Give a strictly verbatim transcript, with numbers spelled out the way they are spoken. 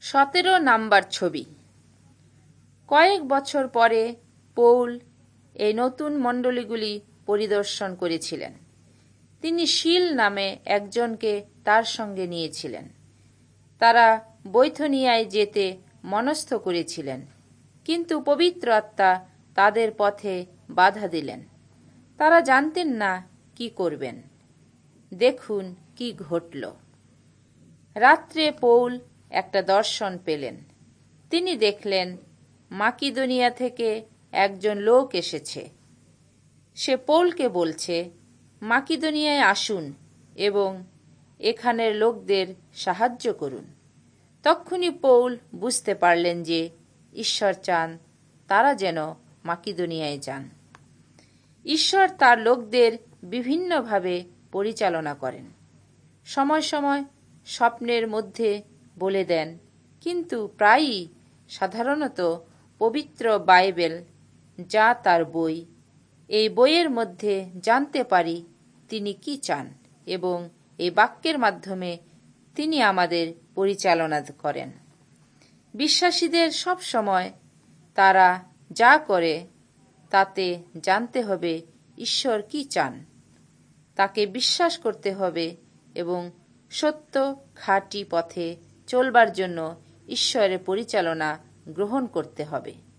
সতেরো নাম্বার ছবি। কয়েক বছর পরে পৌল এই নতুন মণ্ডলীগুলি পরিদর্শন করেছিলেন। তিনি শিল নামে একজনকে তার সঙ্গে নিয়েছিলেন। তারা বৈথনিয়ায় যেতে মনস্থ করেছিলেন, কিন্তু পবিত্র আত্মা তাদের পথে বাধা দিলেন। তারা জানতেন না কি করবেন। দেখুন কি ঘটল। রাত্রে পৌল একটা দর্শন পেলেন। তিনি দেখলেন মাকিদোনিয়া থেকে একজন লোক এসেছে। সে পৌলকে বলছে, মাকিদোনিয়ায় আসুন এবং এখানের লোকদের সাহায্য করুন। তক্ষুনি পৌল বুঝতে পারলেন যে ঈশ্বর চান তারা যেন মাকিদোনিয়ায় যান। ঈশ্বর তার লোকদের বিভিন্নভাবে পরিচালনা করেন। সময় সময় স্বপ্নের মধ্যে বলে দেন, কিন্তু প্রায়ই সাধারণত পবিত্র বাইবেল, যা তার বই, এই বইয়ের মধ্যে জানতে পারি তিনি কি চান এবং এই বাক্যের মাধ্যমে তিনি আমাদের পরিচালনা করেন। বিশ্বাসীদের সব সময় তারা যা করে তাতে জানতে হবে ঈশ্বর কি চান। তাকে বিশ্বাস করতে হবে এবং সত্য খাঁটি পথে চলবার জন্য ঈশ্বরের পরিচালনা গ্রহণ করতে হবে।